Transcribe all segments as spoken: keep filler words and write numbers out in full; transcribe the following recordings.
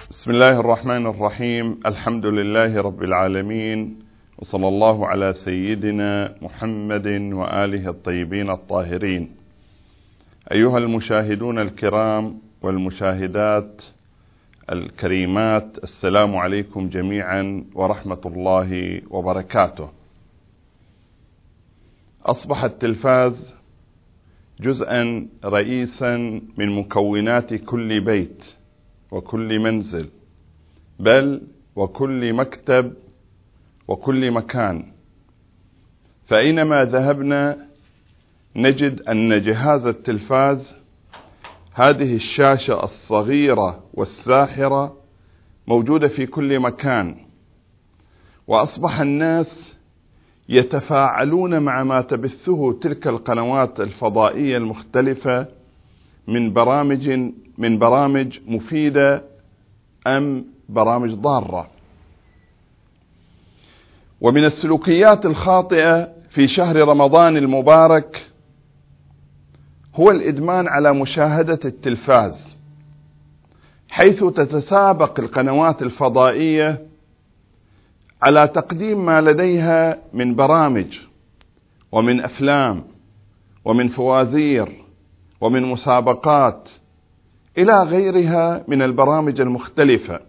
بسم الله الرحمن الرحيم. الحمد لله رب العالمين، وصلى الله على سيدنا محمد وآله الطيبين الطاهرين. أيها المشاهدون الكرام والمشاهدات الكريمات، السلام عليكم جميعا ورحمة الله وبركاته. أصبح التلفاز جزءا رئيسا من مكونات كل بيت وكل منزل، بل وكل مكتب وكل مكان. فأينما ذهبنا نجد أن جهاز التلفاز، هذه الشاشة الصغيرة والساحرة، موجودة في كل مكان، وأصبح الناس يتفاعلون مع ما تبثه تلك القنوات الفضائية المختلفة من برامج من برامج مفيدة أم برامج ضارة. ومن السلوكيات الخاطئة في شهر رمضان المبارك هو الإدمان على مشاهدة التلفاز، حيث تتسابق القنوات الفضائية على تقديم ما لديها من برامج ومن أفلام ومن فوازير ومن مسابقات إلى غيرها من البرامج المختلفة.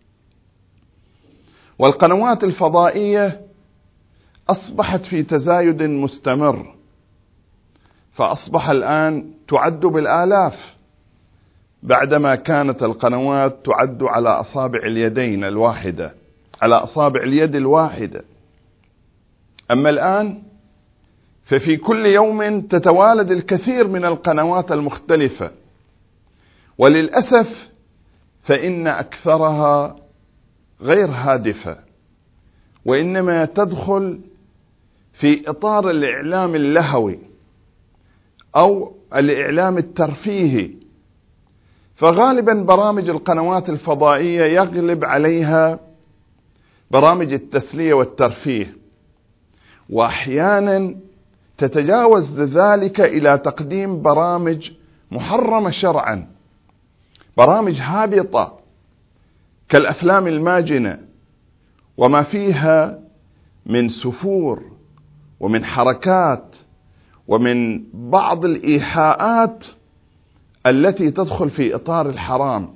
والقنوات الفضائية أصبحت في تزايد مستمر، فأصبح الآن تعد بالآلاف، بعدما كانت القنوات تعد على أصابع اليدين الواحدة على أصابع اليد الواحدة. أما الآن ففي كل يوم تتوالد الكثير من القنوات المختلفة، وللأسف فإن أكثرها غير هادفة، وإنما تدخل في إطار الإعلام اللهوي أو الإعلام الترفيهي. فغالبا برامج القنوات الفضائية يغلب عليها برامج التسلية والترفيه، وأحيانا تتجاوز ذلك إلى تقديم برامج محرمة شرعا، برامج هابطة كالأفلام الماجنة وما فيها من سفور ومن حركات ومن بعض الإيحاءات التي تدخل في إطار الحرام.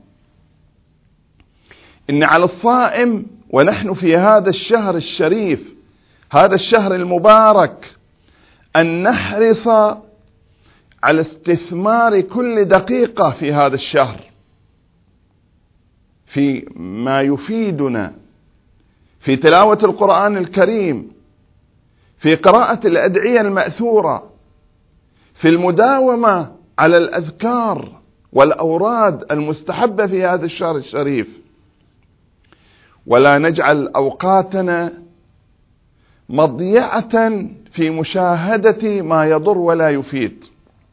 إن على الصائم ونحن في هذا الشهر الشريف، هذا الشهر المبارك، أن نحرص على استثمار كل دقيقة في هذا الشهر في ما يفيدنا، في تلاوة القرآن الكريم، في قراءة الأدعية المأثورة، في المداومة على الأذكار والأوراد المستحبة في هذا الشهر الشريف، ولا نجعل أوقاتنا مضيعة في مشاهدة ما يضر ولا يفيد.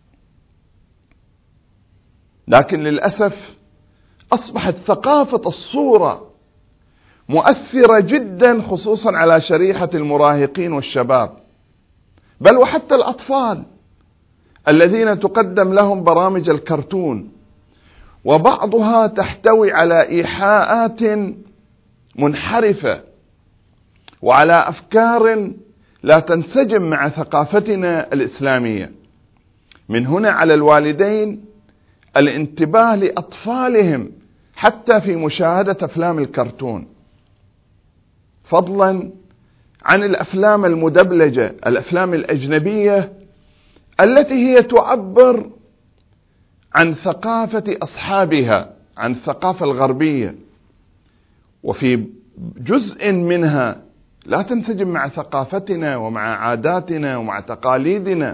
لكن للأسف أصبحت ثقافة الصورة مؤثرة جدا، خصوصا على شريحة المراهقين والشباب، بل وحتى الأطفال الذين تقدم لهم برامج الكرتون، وبعضها تحتوي على إيحاءات منحرفة وعلى أفكار لا تنسجم مع ثقافتنا الإسلامية. من هنا على الوالدين الانتباه لأطفالهم حتى في مشاهدة أفلام الكرتون، فضلا عن الأفلام المدبلجة، الأفلام الأجنبية التي هي تعبر عن ثقافة أصحابها، عن الثقافة الغربية، وفي جزء منها لا تنسجم مع ثقافتنا ومع عاداتنا ومع تقاليدنا.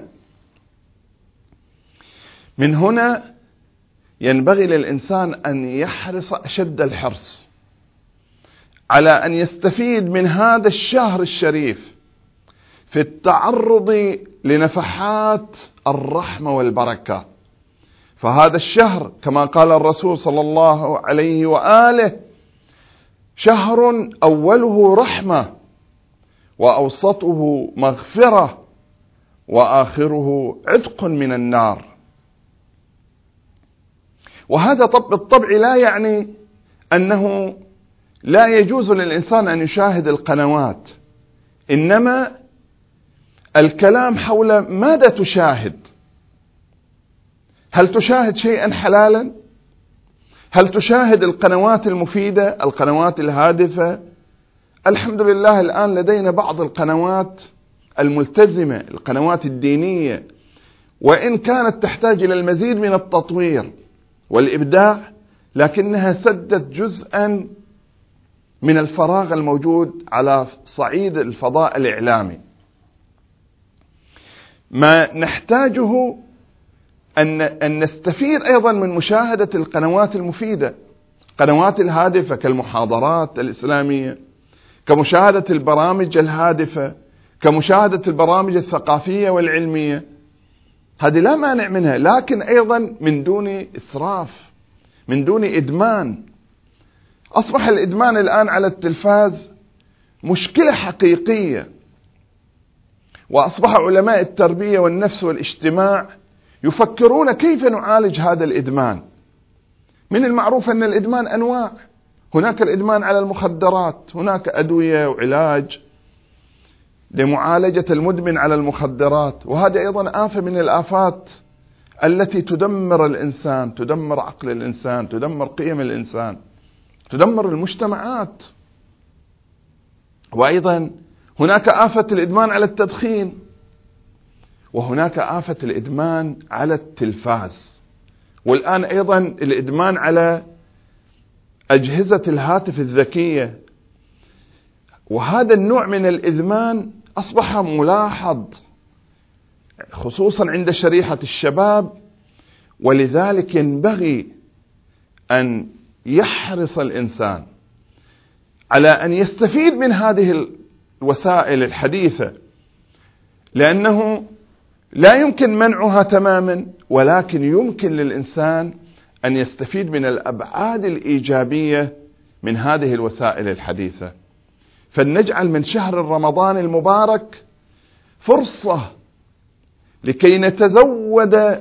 من هنا ينبغي للإنسان أن يحرص أشد الحرص على أن يستفيد من هذا الشهر الشريف في التعرض لنفحات الرحمة والبركة. فهذا الشهر كما قال الرسول صلى الله عليه وآله: شهر أوله رحمة وأوسطه مغفرة وآخره عتق من النار. وهذا بالطبع لا يعني أنه لا يجوز للإنسان أن يشاهد القنوات، إنما الكلام حول ماذا تشاهد. هل تشاهد شيئا حلالا؟ هل تشاهد القنوات المفيدة، القنوات الهادفة؟ الحمد لله الآن لدينا بعض القنوات الملتزمة، القنوات الدينية، وإن كانت تحتاج إلى المزيد من التطوير والإبداع، لكنها سدت جزءا من الفراغ الموجود على صعيد الفضاء الإعلامي. ما نحتاجه أن أن نستفيد أيضا من مشاهدة القنوات المفيدة، القنوات الهادفة كالمحاضرات الإسلامية، كمشاهدة البرامج الهادفة، كمشاهدة البرامج الثقافية والعلمية. هذه لا مانع منها، لكن أيضا من دون إسراف، من دون إدمان. أصبح الإدمان الآن على التلفاز مشكلة حقيقية، وأصبح علماء التربية والنفس والاجتماع يفكرون كيف نعالج هذا الإدمان. من المعروف أن الإدمان أنواع، هناك الإدمان على المخدرات، هناك أدوية وعلاج لمعالجة المدمن على المخدرات، وهذا أيضا آفة من الآفات التي تدمر الإنسان، تدمر عقل الإنسان، تدمر قيم الإنسان، تدمر المجتمعات. وأيضا هناك آفة الإدمان على التدخين، وهناك آفة الإدمان على التلفاز، والآن أيضا الإدمان على أجهزة الهاتف الذكية. وهذا النوع من الإدمان أصبح ملاحظ خصوصا عند شريحة الشباب، ولذلك ينبغي أن يحرص الإنسان على أن يستفيد من هذه الوسائل الحديثة، لأنه لا يمكن منعها تماما، ولكن يمكن للإنسان أن يستفيد من الأبعاد الإيجابية من هذه الوسائل الحديثة. فلنجعل من شهر رمضان المبارك فرصة لكي نتزود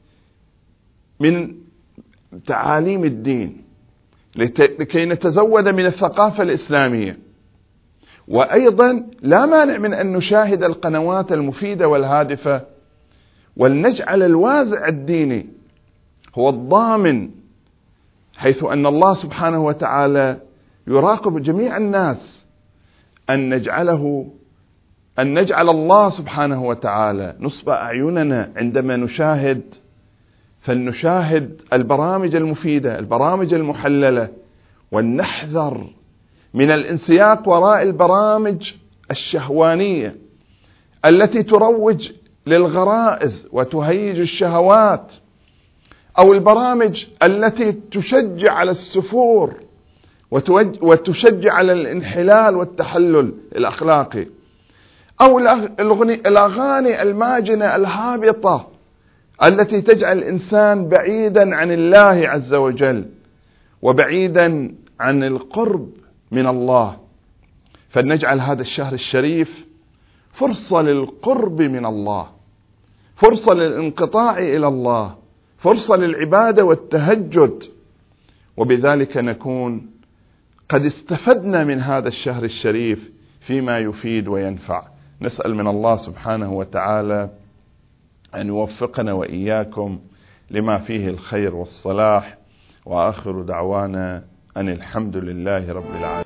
من تعاليم الدين، لكي نتزود من الثقافة الإسلامية. وأيضا لا مانع من أن نشاهد القنوات المفيدة والهادفة، ولنجعل الوازع الديني هو الضامن، حيث أن الله سبحانه وتعالى يراقب جميع الناس، أن نجعله أن نجعل الله سبحانه وتعالى نصب أعيننا عندما نشاهد، فلنشاهد البرامج المفيدة، البرامج المحللة، ولنحذر من الانسياق وراء البرامج الشهوانية التي تروج للغرائز وتهيج الشهوات، أو البرامج التي تشجع على السفور وتشجع على الانحلال والتحلل الأخلاقي، أو الأغاني الماجنة الهابطة التي تجعل الإنسان بعيدا عن الله عز وجل وبعيدا عن القرب من الله. فلنجعل هذا الشهر الشريف فرصة للقرب من الله، فرصة للانقطاع إلى الله، فرصة للعبادة والتهجد، وبذلك نكون قد استفدنا من هذا الشهر الشريف فيما يفيد وينفع. نسأل من الله سبحانه وتعالى أن يوفقنا وإياكم لما فيه الخير والصلاح، وآخر دعوانا أن الحمد لله رب العالمين.